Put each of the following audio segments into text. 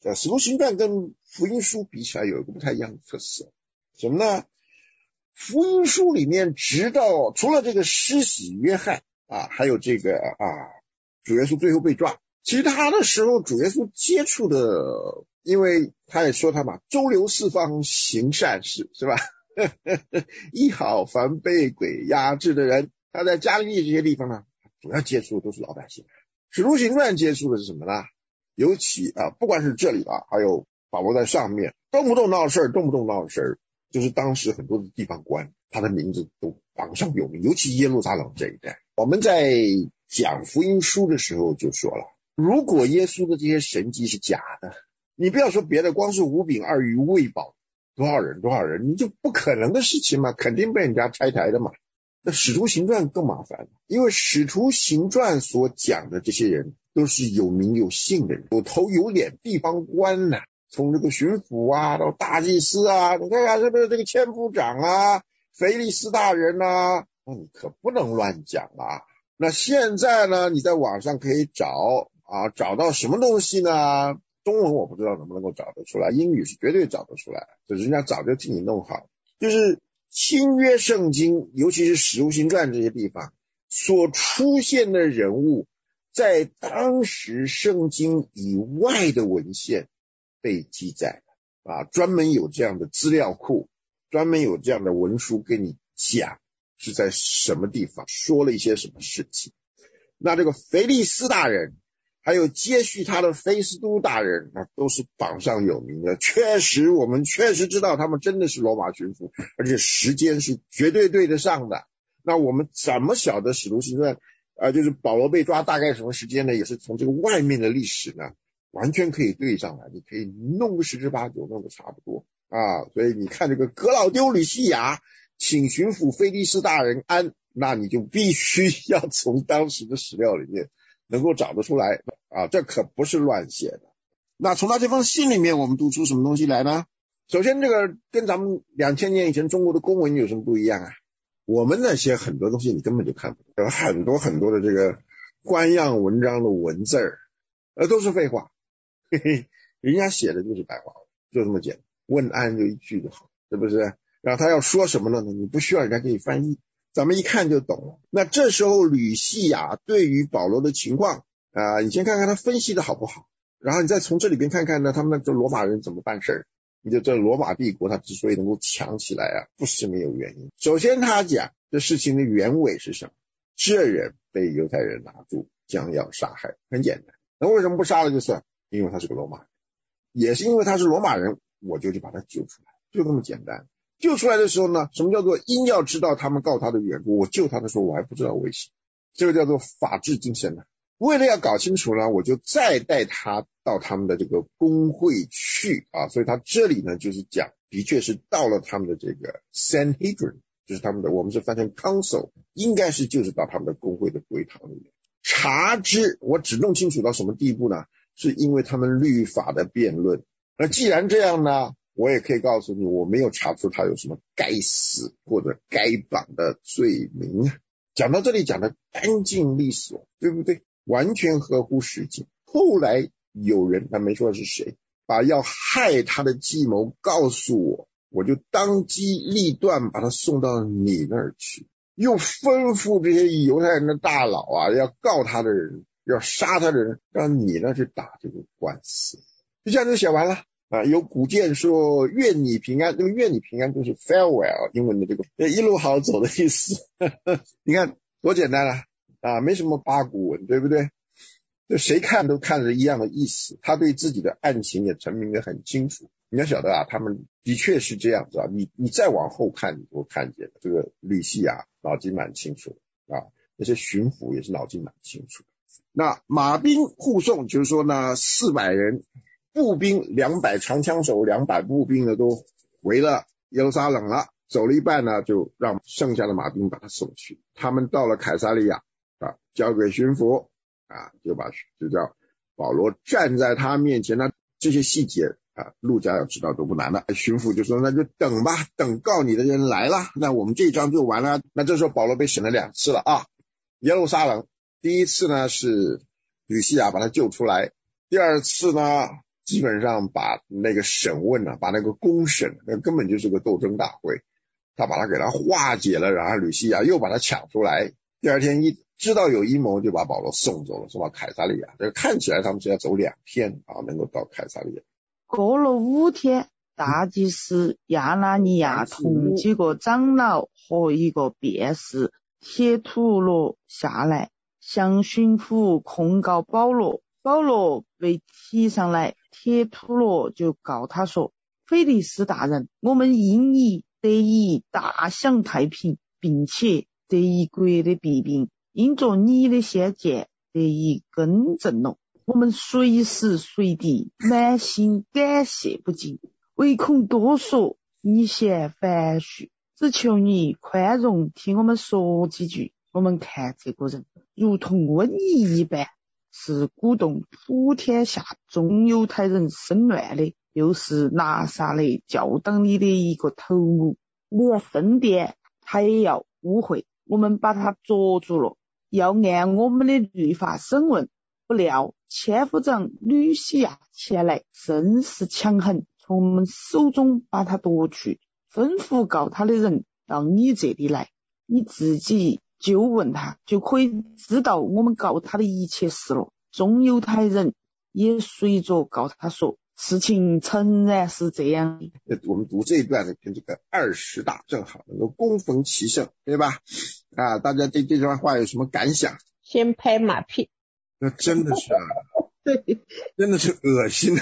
使徒行传跟福音书比起来有一个不太一样的特色，什么呢？福音书里面除了这个施洗约翰还有这个主耶稣最后被抓，其他的时候主耶稣接触的，因为他也说他嘛，周流四方行善事，是吧？医好凡被鬼压制的人。他在加利利这些地方呢，主要接触的都是老百姓。使徒行传接触的是什么呢？尤其不管是这里还有保罗在上面，动不动闹事儿，就是当时很多的地方官，他的名字都榜上有名，尤其耶路撒冷这一带。我们在讲福音书的时候就说了，如果耶稣的这些神迹是假的，你不要说别的，光是5饼2鱼喂饱多少人，你就不可能的事情嘛，肯定被人家拆台的嘛。那使徒行传更麻烦，因为使徒行传所讲的这些人都是有名有姓的人，有头有脸地方官从这个巡抚到大祭司你看看是不是这个千夫长腓力斯大人那你可不能乱讲那现在呢，你在网上可以找到什么东西呢？中文我不知道能不能够找得出来，英语是绝对找得出来，就人家早就替你弄好，就是新约圣经，尤其是使徒行传这些地方所出现的人物，在当时圣经以外的文献被记载专门有这样的资料库，专门有这样的文书跟你讲是在什么地方说了一些什么事情。那这个腓力斯大人还有接续他的菲斯都大人都是榜上有名的，我们确实知道他们真的是罗马巡抚，而且时间是绝对对得上的。那我们怎么晓得使徒行传就是保罗被抓大概什么时间呢？也是从这个外面的历史呢完全可以对上来，你可以弄个十之八九，弄得差不多所以你看这个格老丢吕西亚请巡抚菲利斯大人安，那你就必须要从当时的史料里面能够找得出来这可不是乱写的。那从他这封信里面我们读出什么东西来呢？首先这个跟咱们2000年以前中国的公文有什么不一样我们那些很多东西你根本就看不懂，有很多很多的这个官样文章的文字都是废话，人家写的就是白话，就这么简单，问安就一句就好，是不是？然后他要说什么呢？你不需要人家给你翻译，咱们一看就懂了。那这时候吕西亚对于保罗的情况你先看看他分析的好不好，然后你再从这里边看看呢，他们这罗马人怎么办事。你就这罗马帝国它之所以能够强起来不是没有原因。首先他讲这事情的原委是什么？这人被犹太人拿住，将要杀害，很简单。那为什么不杀了就算？因为他是个罗马人，也是因为他是罗马人，我就把他救出来，就这么简单。救出来的时候呢，什么叫做因要知道他们告他的缘故？我救他的时候我还不知道为什么，这个叫做法治精神为了要搞清楚呢，我就再带他到他们的这个公会去所以他这里呢就是讲的确是到了他们的这个 Sanhedrin， 就是他们的，我们是翻成 Council， 应该是就是到他们的公会的会堂里面查知。我只弄清楚到什么地步呢？是因为他们律法的辩论。那既然这样呢，我也可以告诉你，我没有查出他有什么该死或者该绑的罪名。讲到这里讲的干净利索，对不对？完全合乎实际。后来有人，他没说是谁，把要害他的计谋告诉我，我就当机立断把他送到你那儿去，又吩咐这些犹太人的大佬要告他的人，要杀他的人，让你那去打这个官司。就这样就写完了有古建说愿你平安，这个愿你平安就是 farewell， 英文的这个一路好走的意思你看多简单没什么八股文，对不对？就谁看都看着一样的意思，他对自己的案情也陈明得很清楚。你要晓得他们的确是这样子你再往后看，你就看见这个吕西亚脑筋蛮清楚那些巡抚也是脑筋蛮清楚。那马兵护送，就是说呢400人，步兵200，长枪手200，步兵呢都回了耶路撒冷了，走了一半呢就让剩下的马兵把他送去。他们到了凯撒利亚交给巡抚就叫保罗站在他面前呢，这些细节路加要知道都不难了。巡抚就说那就等吧，等告你的人来了，那我们这一章就完了。那这时候保罗被审了2次了耶路撒冷第一次呢是吕西亚把他救出来，第二次呢基本上把那个审问啊，把那个公审，那根本就是个斗争大会，他把他给他化解了，然后吕西亚又把他抢出来，第二天一知道有阴谋，就把保罗送走了，送到凯撒利亚。这个看起来他们是要走2天啊，能够到凯撒利亚。 过了5天，大祭司亚拿尼亚同几个长老和一个辩士铁土罗下来，向巡抚控告保罗。保罗被提上来，铁土罗就告他说：腓力斯大人，我们因你得以大享太平，并且得以国的弊病，因着你的先见得以更正了。我们随时随地满心感谢不尽，唯恐多说你嫌繁絮，只求你宽容听我们说几句。我们看这个人如同瘟疫一般，是鼓动普天下众犹太人生乱的，又是拿撒勒教党里的一个头目，连圣殿他也要污秽，我们把他捉住了，要按我们的律法审问。不料千夫长吕西亚前来，甚是强横，从我们手中把他夺去，吩咐告他的人到你这里来，你自己就问他，就可以知道我们告他的一切事了。众犹太人也随着告他说，事情诚然是这样。 我们读这一段呢，跟这个20大正好能够恭逢其盛，对吧？啊，大家对这段话有什么感想？ 先拍马屁。 那真的是啊， 对， 真的是恶心啊！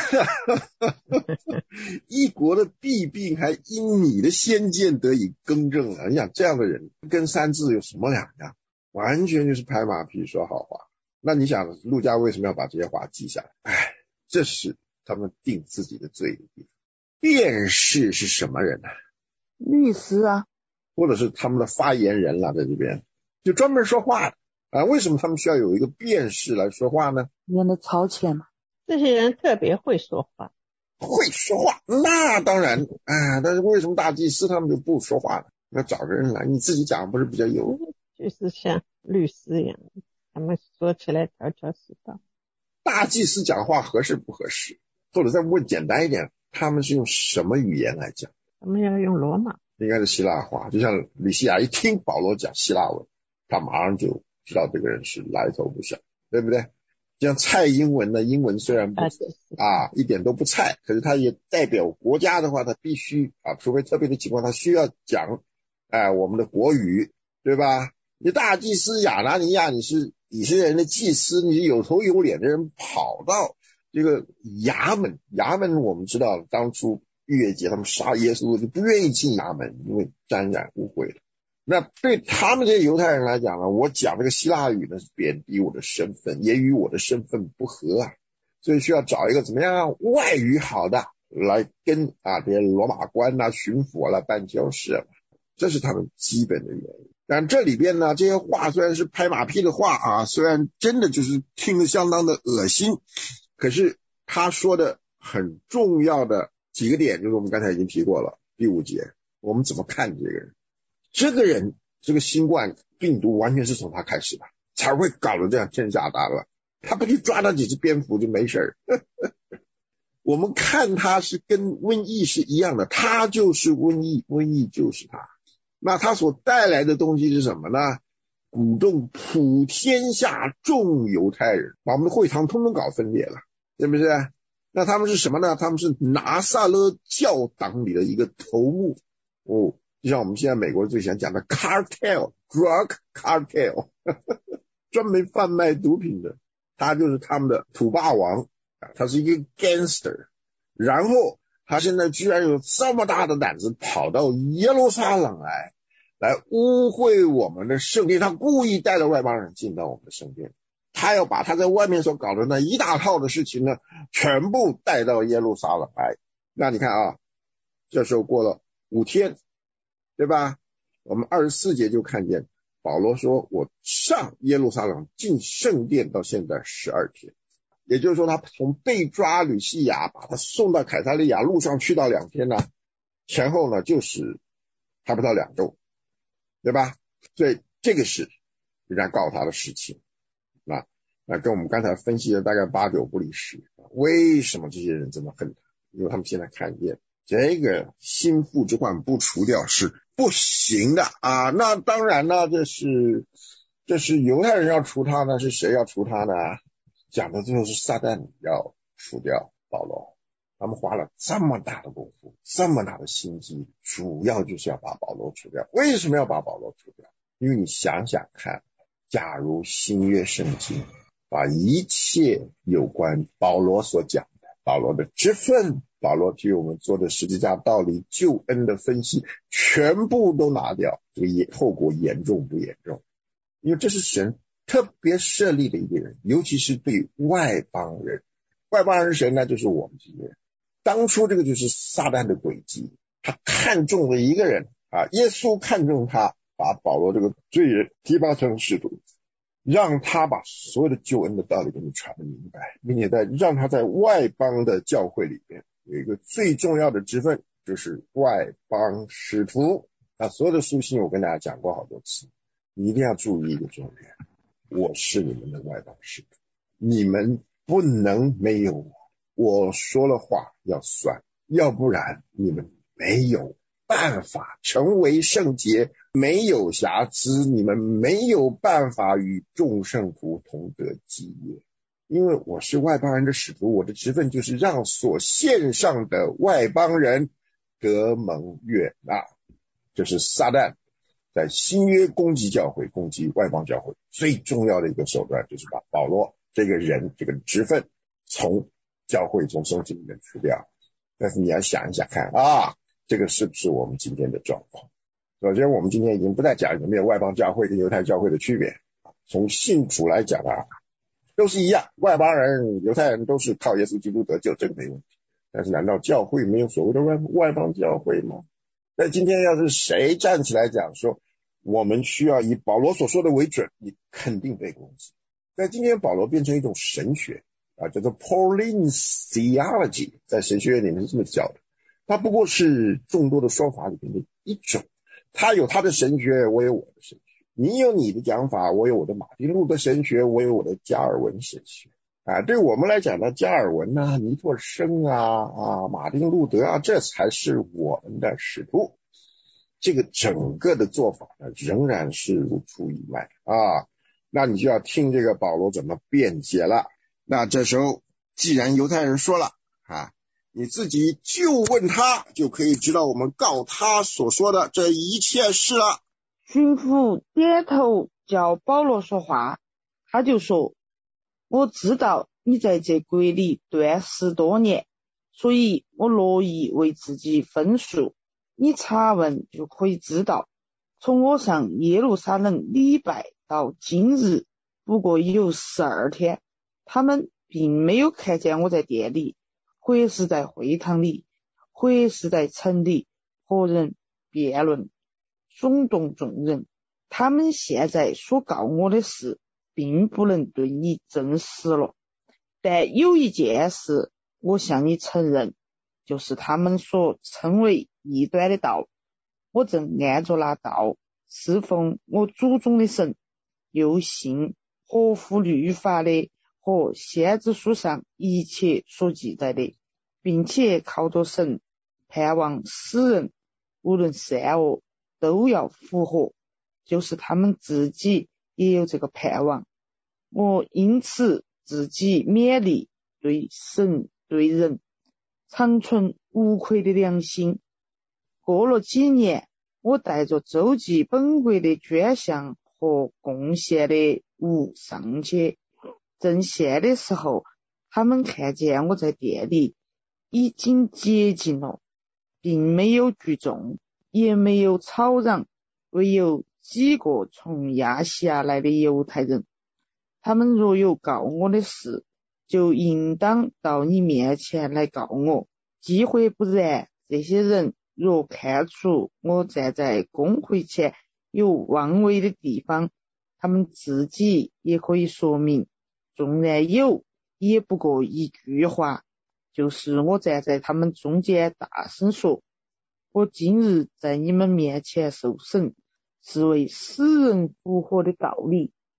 一国的弊病还因你的先见得以更正了。你想这样的人跟三字有什么两样？完全就是拍马屁说好话。那你想陆家为什么要把这些话记下来？哎，这是他们定自己的罪的地方。辩士是什么人呢？ 律师啊， 或者是他们的发言人了，在这边就专门说话的啊。为什么他们需要有一个辩士来说话呢？ 免得超前嘛。 这些人特别会说话。 会说话，那当然啊。但是为什么大祭司他们就不说话呢？要找个人来，你自己讲不是比较有？ 就是像律师一样，他们说起来条条是道。 大祭司讲话合适不合适？或者再问简单一点，他们是用什么语言来讲？ 他们要用罗马， 应该是希腊话。就像吕西亚一听保罗讲希腊文，他马上就知道这个人是来头不小，对不对？像蔡英文呢，英文虽然不一点都不菜，可是他也代表国家的话，他必须除非特别的情况，他需要讲我们的国语，对吧？你大祭司亚拿尼亚，你是以色列人的祭司，你是有头有脸的人，跑到这个衙门我们知道当初逾越节他们杀耶稣就不愿意进衙门，因为沾染污秽了。那对他们这些犹太人来讲呢，我讲这个希腊语呢是贬低我的身份，也与我的身份不合啊，所以需要找一个怎么样外语好的来跟这些罗马官巡抚来办交涉，这是他们基本的原因。但这里边呢，这些话虽然是拍马屁的话虽然真的就是听得相当的恶心，可是他说的很重要的几个点，就是我们刚才已经提过了。第5节，我们怎么看这个人？这个人，这个新冠病毒完全是从他开始的，才会搞得这样天下大乱。他不去抓那几只蝙蝠就没事我们看他是跟瘟疫是一样的，他就是瘟疫，瘟疫就是他。那他所带来的东西是什么呢？鼓动普天下众犹太人，把我们的会堂通通搞分裂了，对不对？那他们是什么呢？他们是拿撒勒教党里的一个头目就像我们现在美国最喜欢讲的 cartel，drug cartel 专门贩卖毒品的，他就是他们的土霸王他是一个 gangster。 然后他现在居然有这么大的胆子跑到耶路撒冷来污秽我们的圣殿，他故意带着外邦人进到我们的圣殿，他要把他在外面所搞的那一大套的事情呢全部带到耶路撒冷来。那你看这时候过了5天，对吧？我们24节就看见保罗说，我上耶路撒冷进圣殿到现在12天，也就是说他从被抓吕西亚把他送到凯撒利亚路上去到2天呢，前后呢就是还不到2周，对吧？所以这个是人家告他的事情。那那跟我们刚才分析的大概8、9不离10。为什么这些人这么恨他？因为他们现在看见这个心腹之患不除掉是不行的啊。那当然了，这是犹太人要除他呢，是谁要除他呢？讲的最后是撒旦要除掉保罗。他们花了这么大的功夫，这么大的心机，主要就是要把保罗除掉。为什么要把保罗除掉？因为你想想看，假如新约圣经把一切有关保罗所讲的，保罗的职分，保罗替我们做的十字架道理、救恩的分析，全部都拿掉，这个后果严重不严重？因为这是神特别设立的一个人，尤其是对外邦人。外邦人是谁呢？就是我们这些人。当初这个就是撒旦的诡计，他看中了一个人啊，耶稣看中他，把保罗这个罪人提拔成使徒，让他把所有的救恩的道理给你传得明白，并且让他在外邦的教会里边有一个最重要的职分，就是外邦使徒。那所有的书信我跟大家讲过好多次，你一定要注意一个重点，我是你们的外邦使徒，你们不能没有我，我说了话要算，要不然你们没有办法成为圣洁，没有瑕疵，你们没有办法与众圣徒同得基业。因为我是外邦人的使徒，我的职分就是让所献上的外邦人得蒙悦纳。这是撒旦在新约攻击教会、攻击外邦教会最重要的一个手段，就是把保罗这个人这个职分从教会、从圣经里面除掉。但是你要想一想看啊，这个是不是我们今天的状况？首先我们今天已经不再讲有没有外邦教会跟犹太教会的区别，从信主来讲啊，都是一样，外邦人、犹太人都是靠耶稣基督得救，这个没问题。但是难道教会没有所谓的外邦教会吗？那今天要是谁站起来讲说我们需要以保罗所说的为准，你肯定被攻击。在今天保罗变成一种神学啊，叫做 Pauline Theology， 在神学院里面是这么叫的。它不过是众多的说法里面的一种，他有他的神学，我有我的神学，你有你的讲法，我有我的马丁路德神学，我有我的加尔文神学啊。对我们来讲呢，加尔文啊、尼托生啊、马丁路德啊，这才是我们的使徒。这个整个的做法呢，仍然是如出一脉啊。那你就要听这个保罗怎么辩解了。那这时候既然犹太人说了啊，你自己就问他，就可以知道我们告他所说的这一切事了。 巡抚点头叫保罗说话，他就说，我知道你在这国里断食多年，所以我乐意为自己分数。你查问就可以知道，从我上耶路撒冷礼拜到今日不过有12天，他们并没有看见我在店里，或是在会堂里，或是在城里和人辩论，耸动众人。他们现在所告我的事并不能对你证实了，但有一件事我向你承认，就是他们所称为异端的道，我正按着那道侍奉我祖宗的神，又信合乎律法的和先知书上一切所记载的，并且靠着神盼望死人无论善恶都要复活，就是他们自己也有这个盼望。我因此自己勉励对神对人长存无愧的良心。过了几年，我带着周济本国的捐项和贡献的物上去，正献的时候，他们看见我在店里已经洁净了，并没有聚众，也没有吵嚷，唯有几个从亚细亚来的犹太人。他们若有告我的事，就应当到你面前来告我，机会不然，这些人若看出我站在公会前有妄为的地方，他们自己也可以说明，纵然有，也不过一句话，就是我站在他们中间大声说，我今日在你们面前受审，是为死人复活的道理。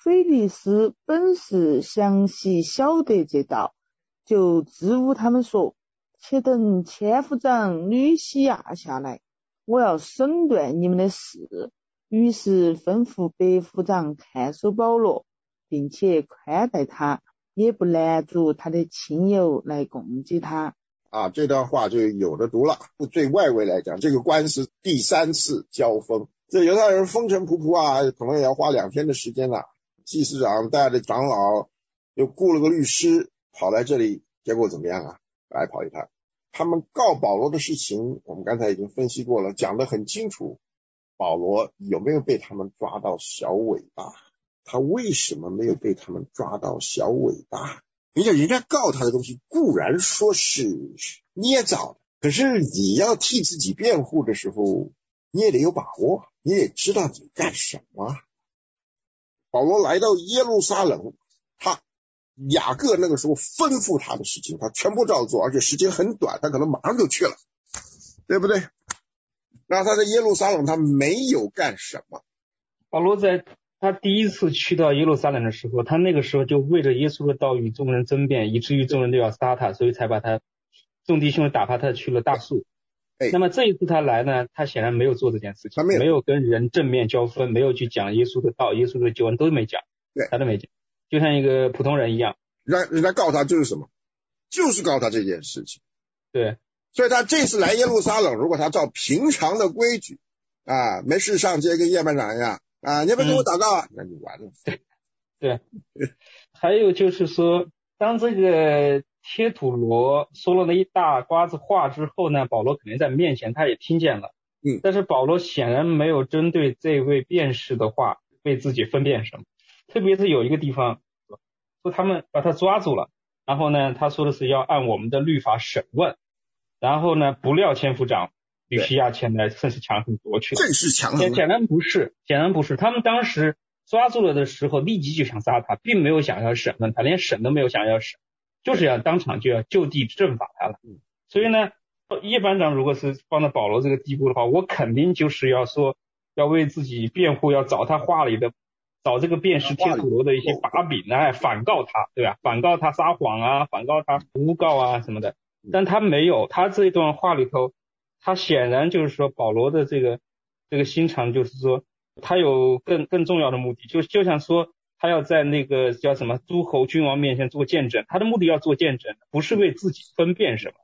腓力斯本是详细晓得这道，就支吾他们说，且等千夫长吕西亚下来，我要审断你们的事。于是吩咐百夫长看守保罗，并且宽待他，也不拦阻他的亲友来攻击他。 这段话就有的读了。对外围来讲，这个官司第3次交锋，这犹太人风尘仆仆啊，可能也要花2天的时间了。祭司长带着长老又雇了个律师跑来这里，结果怎么样啊？来跑一趟。他们告保罗的事情我们刚才已经分析过了，讲得很清楚。保罗有没有被他们抓到小尾巴？他为什么没有被他们抓到小尾巴？人家告他的东西固然说是捏造的，可是你要替自己辩护的时候，你也得有把握，你也知道你干什么。保罗来到耶路撒冷，雅各那个时候吩咐他的事情他全部照做，而且时间很短，他可能马上就去了，对不对？那他在耶路撒冷他没有干什么？ 保罗在他第一次去到耶路撒冷的时候，他那个时候就为着耶稣的道与众人争辩，以至于众人都要杀他，所以才把他众弟兄打发他去了大树。那么这一次他来呢，他显然没有做这件事情，没有跟人正面交锋，没有去讲耶稣的道，耶稣的救恩都没讲，他都没讲，就像一个普通人一样。 人家告他就是什么？就是告他这件事情。 对， 所以他这次来耶路撒冷，如果他照平常的规矩没事上街跟叶班长一样你要不要给我祷告那就完了。 对，还有就是说，当这个帖土罗说了那一大瓜子话之后呢，保罗肯定在面前他也听见了，但是保罗显然没有针对这位辩士的话为自己分辨什么，特别是有一个地方说他们把他抓住了，然后呢他说的是要按我们的律法审问，然后呢不料千夫长吕西亚前来甚是强横夺去了， 正是强横， 显然不是，他们当时抓住了的时候立即就想杀他，并没有想要审问他，连审都没有想要审，就是要当场就要就地正法他了。所以呢，叶班长如果是放到保罗这个地步的话，我肯定就是要说要为自己辩护，要找他话里的找这个辩士帖土罗的一些把柄反告他，对吧？反告他撒谎啊，反告他诬告啊什么的。但他没有，他这段话里头，他显然就是说保罗的这个心肠，就是说他有更重要的目的，就像说他要在那个叫什么诸侯君王面前做见证，他的目的要做见证，不是为自己分辨什么。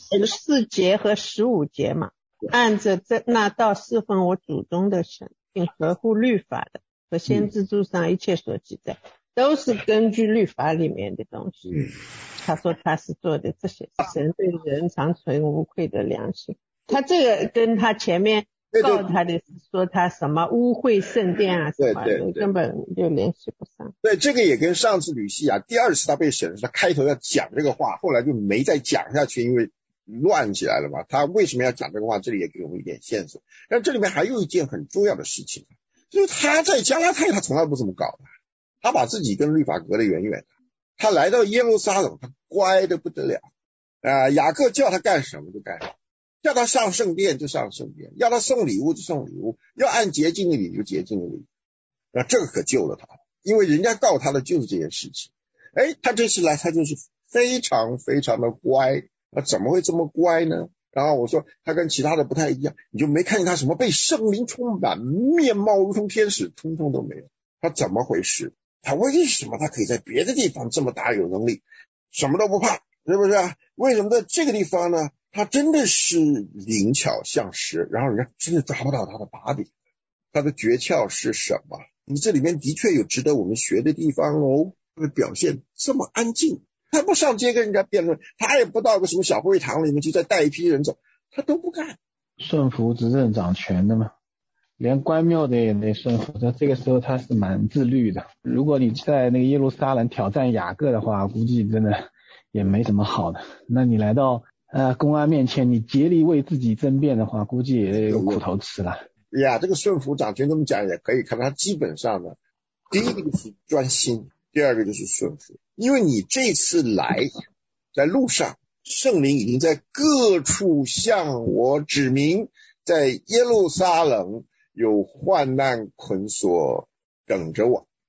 14节和15节嘛，按着那道侍奉我祖宗的神，并合乎律法的和先知书上一切所记载，都是根据律法里面的东西。他说他是做的这些，神对人常存无愧的良心。他这个跟他前面告他的说他什么污秽圣殿啊什么的，根本就联系不上。 对，这个也跟上次吕西亚第2次他被审，他开头要讲这个话，后来就没再讲下去，因为乱起来了嘛。他为什么要讲这个话？这里也给我们一点线索。但这里面还有一件很重要的事情，就是他在加拉太他从来不这么搞的，他把自己跟律法隔得远远的。他来到耶路撒冷，他乖得不得了雅各叫他干什么就干什么，叫他上圣殿就上圣殿，要他送礼物就送礼物，要按洁净的礼就洁净的礼。这个可救了他，因为人家告他的就是这件事情。他这次来他就是非常非常的乖。怎么会这么乖呢？然后我说他跟其他的不太一样，你就没看见他什么被圣灵充满，面貌如同天使，通通都没有。他怎么回事？他为什么他可以在别的地方这么大有能力，什么都不怕，是不是为什么在这个地方呢？他真的是灵巧像石，然后人家真的抓不到他的把柄。他的诀窍是什么？你这里面的确有值得我们学的地方哦。他的表现这么安静，他不上街跟人家辩论，他也不到个什么小会堂里面去再带一批人走，他都不干。 顺服执政掌权的嘛，连关庙的也得顺服，在这个时候他是蛮自律的。如果你在那个耶路撒冷挑战雅各的话，估计真的也没什么好的。那你来到公安面前，你竭力为自己争辩的话，估计也有苦头吃了。 这个顺服掌权这么讲也可以看，他基本上呢，第一个就是专心，第二个就是顺服。因为你这次来在路上，圣灵已经在各处向我指明，在耶路撒冷有患难捆锁等着我。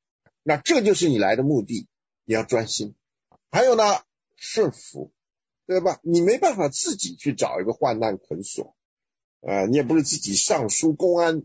那这就是你来的目的，你要专心。还有呢，顺服，对吧？你没办法自己去找一个患难捆锁，你也不是自己上书公安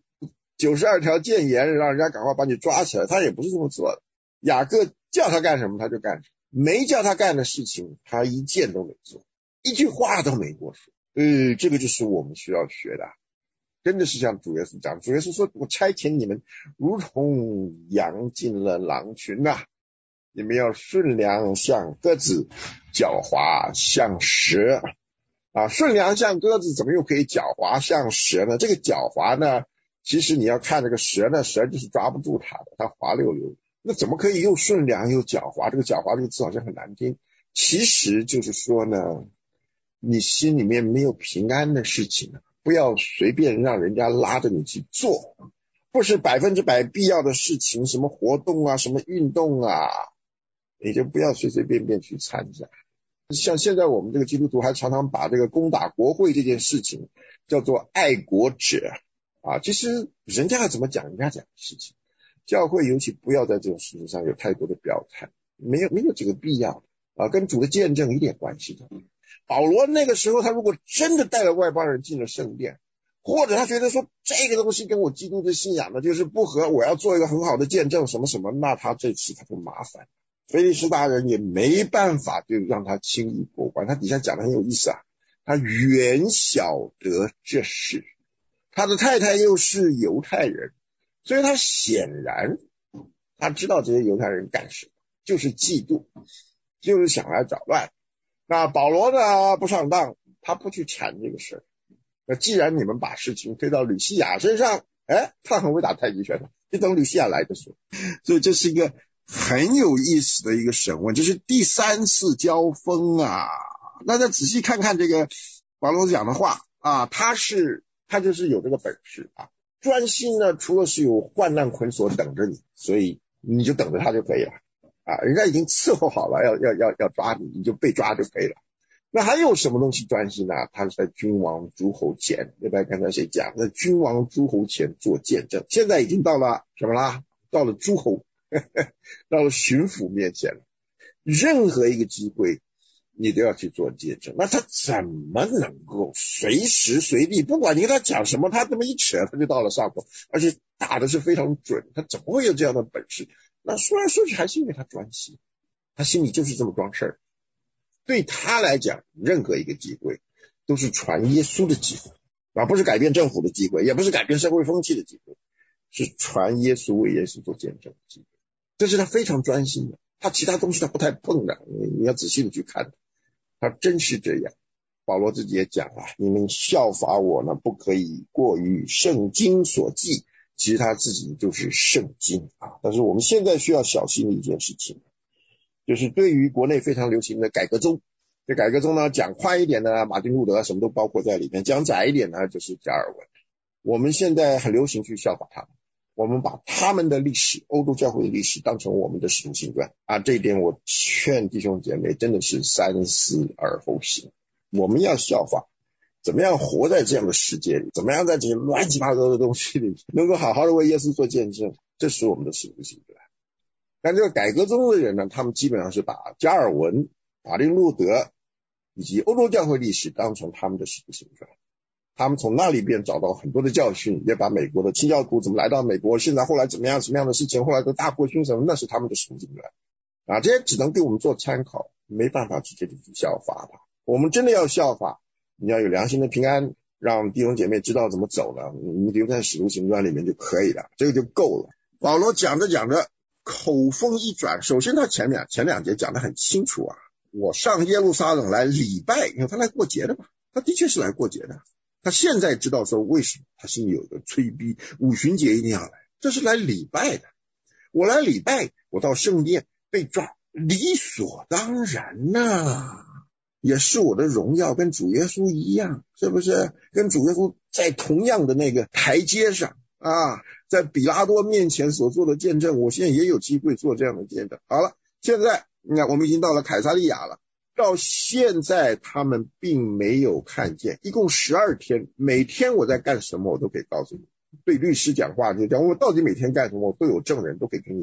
92条谏言，让人家赶快把你抓起来，他也不是这么做的。雅各叫他干什么他就干什么，没叫他干的事情他一件都没做，一句话都没多说。这个就是我们需要学的，真的是像主耶稣讲，主耶稣说我差遣你们如同羊进了狼群啊，你们要顺良像鸽子，狡猾像蛇啊。顺良像鸽子怎么又可以狡猾像蛇呢？这个狡猾呢，其实你要看这个蛇呢，蛇就是抓不住它的，它滑溜溜的，那怎么可以又顺良又狡猾？这个狡猾这个字好像很难听，其实就是说呢，你心里面没有平安的事情，不要随便让人家拉着你去做，不是100%必要的事情，什么活动啊，什么运动啊，你就不要随随便便去参加。像现在我们这个基督徒还常常把这个攻打国会这件事情叫做爱国者啊，其实人家要怎么讲人家讲的事情，教会尤其不要在这种事情上有太多的表态，没有这个必要啊，跟主的见证一点关系都没有。保罗那个时候他如果真的带了外邦人进了圣殿，或者他觉得说这个东西跟我基督的信仰呢就是不合，我要做一个很好的见证什么什么，那他这次他就麻烦，腓力斯大人也没办法就让他轻易过关。他底下讲的很有意思啊，他原晓得这事，他的太太又是犹太人，所以他显然他知道这些犹太人干什么，就是嫉妒，就是想来捣乱。那保罗呢不上当，他不去缠这个事儿。那既然你们把事情推到吕西亚身上，他很会打太极拳的，就等吕西亚来的说。所以这是一个很有意思的一个审问，这是第3次交锋啊。那再仔细看看这个保罗讲的话啊，他就是有这个本事啊。专心呢，除了是有患难捆锁等着你，所以你就等着他就可以了啊。人家已经伺候好了，要抓你，你就被抓就可以了。那还有什么东西专心呢？他是在君王诸侯前，对吧？刚才谁讲，在君王诸侯前做见证。现在已经到了什么啦？到了诸侯，到了巡抚面前了。任何一个机会，你都要去做见证。那他怎么能够随时随地，不管你跟他讲什么，他这么一扯，他就到了上头，而且打的是非常准。他怎么会有这样的本事？那说来说去，还是因为他专心，他心里就是这么装事儿。对他来讲，任何一个机会都是传耶稣的机会啊，不是改变政府的机会，也不是改变社会风气的机会，是传耶稣为耶稣做见证的机会。这是他非常专心的，他其他东西他不太碰的，你要仔细的去看，他真是这样。保罗自己也讲啊，你们效法我呢，不可以过于圣经所记，其实他自己就是圣经啊。但是我们现在需要小心的一件事情，就是对于国内非常流行的改革宗，这改革宗呢讲宽一点呢，马丁路德什么都包括在里面，讲窄一点呢就是加尔文。我们现在很流行去效法他们，我们把他们的历史，欧洲教会的历史当成我们的使徒行传啊，这一点我劝弟兄姐妹真的是三思而后行。我们要效法，怎么样活在这样的世界里，怎么样在这些乱七八糟的东西里能够好好的为耶稣做见证，这是我们的使徒行传。但这个改革宗的人呢，他们基本上是把加尔文、马丁路德以及欧洲教会历史当成他们的使徒行传，他们从那里边找到很多的教训，也把美国的清教徒怎么来到美国，现在后来怎么样什么样的事情，后来的大国军什么，那是他们的使徒行传啊，这些只能给我们做参考，没办法直接去效法他。我们真的要效法，你要有良心的平安，让弟兄姐妹知道怎么走了，你留在使徒行传里面就可以了，这个就够了。保罗讲着讲着口风一转，首先他前两节讲得很清楚啊，我上耶路撒冷来礼拜，因为他来过节的嘛，他的确是来过节的。他现在知道说为什么他心里有个催逼，五旬节一定要来，这是来礼拜的。我来礼拜，我到圣殿被抓，理所当然呐，也是我的荣耀，跟主耶稣一样，是不是？跟主耶稣在同样的那个台阶上啊，在比拉多面前所做的见证，我现在也有机会做这样的见证。好了，现在你看我们已经到了凯撒利亚了，到现在他们并没有看见，一共12天，每天我在干什么我都可以告诉你，对律师讲话就讲我到底每天干什么，我都有证人都可以跟你讲。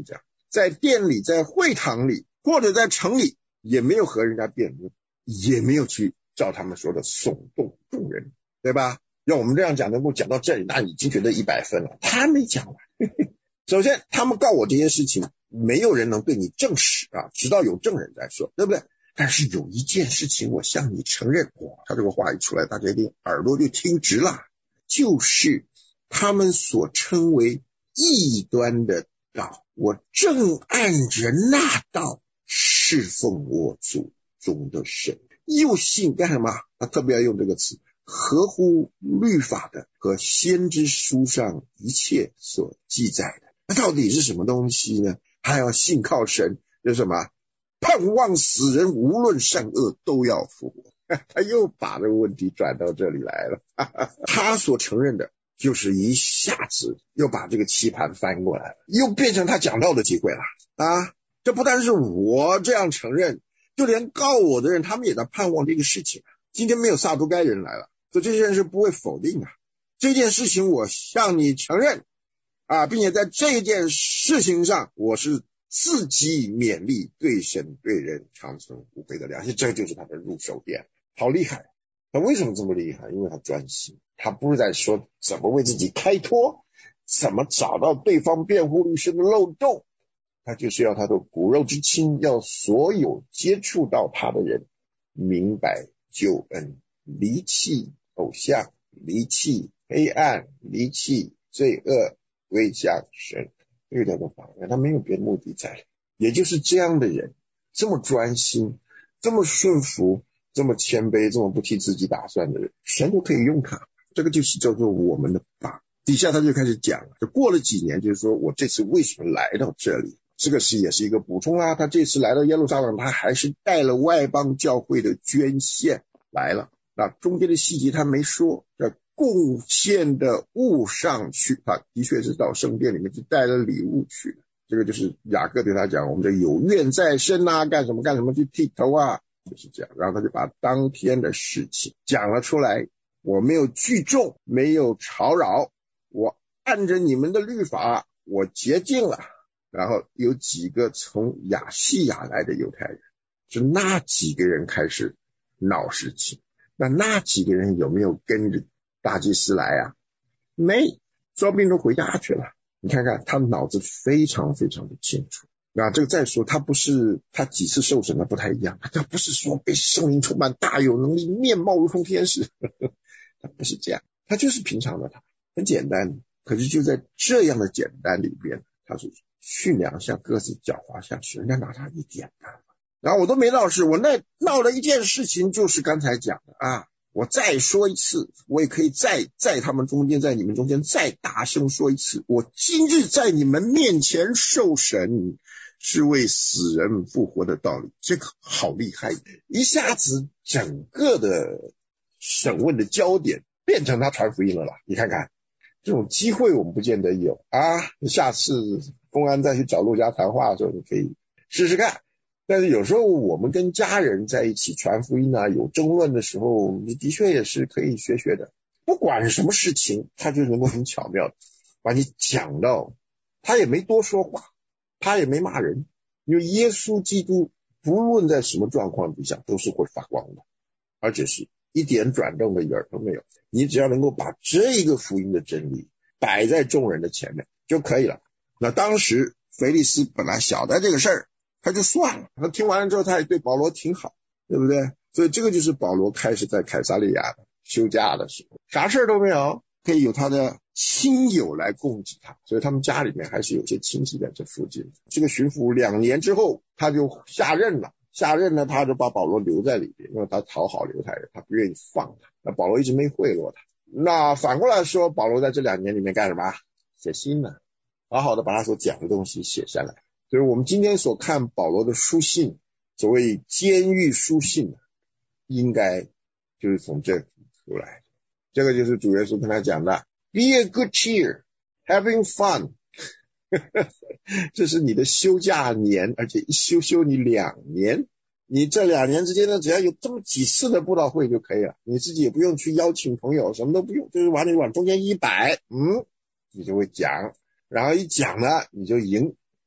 在店里，在会堂里，或者在城里，也没有和人家辩论，也没有去照他们说的耸动众人，对吧？要我们这样讲能够讲到这里，那已经觉得100分了。他没讲完。首先他们告我这些事情，没有人能对你证实啊，直到有证人再说，对不对？但是有一件事情我向你承认，哇，他这个话一出来，大家一定耳朵就听直了，就是他们所称为异端的道，我正按着那道侍奉我祖宗的神，又信干什么？他特别要用这个词，合乎律法的和先知书上一切所记载的。那到底是什么东西呢？他要信靠神，就是什么？盼望死人无论善恶都要复活。他又把这个问题转到这里来了。他所承认的就是一下子又把这个棋盘翻过来了，又变成他讲道的机会了啊！这不但是我这样承认，就连告我的人他们也在盼望这个事情。今天没有撒都该人来了，所以这件事不会否定啊。这件事情我向你承认啊，并且在这件事情上我是自己勉励，对神对人长存无悔的良心，这就是他的入手点。好厉害！他为什么这么厉害？因为他专心，他不是在说怎么为自己开脱，怎么找到对方辩护律师的漏洞，他就是要他的骨肉之亲，要所有接触到他的人明白救恩，离弃偶像，离弃黑暗，离弃罪恶，归向神。这个叫做法院，他没有别的目的在。也就是这样的人，这么专心，这么顺服，这么谦卑，这么不替自己打算的人，神都可以用他。这个就是叫做我们的法。底下他就开始讲了，就过了几年，就是说我这次为什么来到这里，这个是也是一个补充啦。他这次来到耶路撒冷，他还是带了外邦教会的捐献来了。那中间的细节他没说，在贡献的物上去，他的确是到圣殿里面去带了礼物去的。这个就是雅各对他讲，我们这有怨在身啊，干什么干什么去剃头啊，就是这样。然后他就把当天的事情讲了出来，我没有聚众，没有吵扰，我按着你们的律法我洁净了。然后有几个从亚细亚来的犹太人，是那几个人开始闹事情。那几个人有没有跟着大祭司来啊？没，说不定都回家去了。你看看他脑子非常非常的清楚。那这个再说，他不是他几次受审的不太一样，他不是说被圣灵充满，大有能力，面貌如同天使，他不是这样，他就是平常的他，很简单。可是就在这样的简单里边，他是驯良像鸽子，狡猾像蛇，人家拿他一点办法。然后我都没闹事，我那闹了一件事情，就是刚才讲的啊。我再说一次，我也可以在他们中间，在你们中间再大声说一次，我今日在你们面前受审，是为死人复活的道理。这个好厉害，一下子整个的审问的焦点变成他传福音了啦。你看看这种机会我们不见得有啊，下次公安再去找陆家谈话的时候，你可以试试看。但是有时候我们跟家人在一起传福音啊，有争论的时候，你的确也是可以学的。不管什么事情，他就能够很巧妙的把你讲到，他也没多说话，他也没骂人。因为耶稣基督不论在什么状况底下都是会发光的，而且是一点转动的影儿都没有。你只要能够把这个福音的真理摆在众人的前面就可以了。那当时腓利斯本来晓得这个事儿，他就算了，他听完了之后他也对保罗挺好，对不对？所以这个就是保罗开始在凯撒利亚休假的时候，啥事都没有，可以有他的亲友来供给他，所以他们家里面还是有些亲戚在这附近。这个巡抚2年之后他就下任了，他就把保罗留在里边，因为他讨好犹太人，他不愿意放他。那保罗一直没贿赂他。那反过来说，保罗在这2年里面干什么？写信呢，好好的把他所讲的东西写下来。所以我们今天所看保罗的书信，所谓监狱书信，应该就是从这出来。这个就是主耶稣跟他讲的 Be a good cheer, having fun 这是你的休假年，而且一休你2年。你这2年之间呢，只要有这么几次的布道会就可以了，你自己也不用去邀请朋友，什么都不用，就是往中间一摆，你就会讲，然后一讲呢你就赢。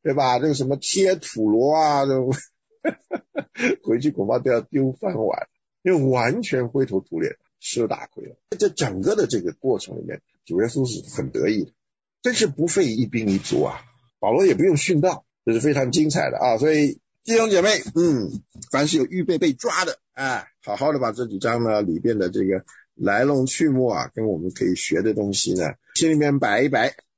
对吧？这个什么贴土罗啊，回去恐怕都要丢饭碗，因为完全灰头土脸，吃了大亏了。这整个的这个过程里面，主耶稣是很得意的，真是不费一兵一卒啊。保罗也不用殉道，这是非常精彩的啊。所以弟兄姐妹，凡是有预备被抓的，好好的把这几章呢里边的这个来龙去脉啊，跟我们可以学的东西呢，心里面摆一摆。